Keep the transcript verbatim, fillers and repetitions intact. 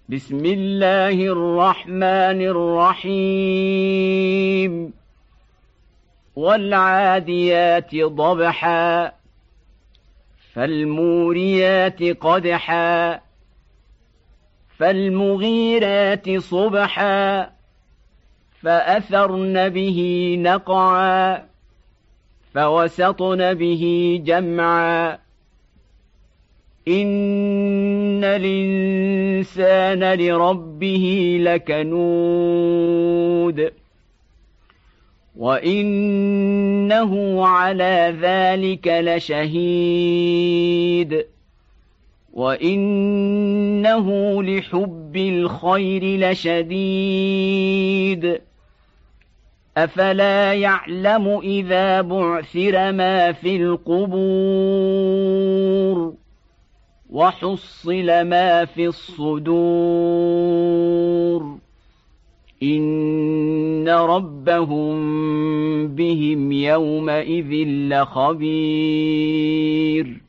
بسم الله الرحمن الرحيم والعاديات ضبحا فالموريات قدحا فالمغيرات صبحا فأثرن به نقعا فوسطن به جمعا إن الإنسان لربه لكنود وإنه على ذلك لشهيد وإنه لحب الخير لشديد أفلا يعلم إذا بعثر ما في القبور وحصل ما في الصدور إن ربهم بهم يومئذ لخبير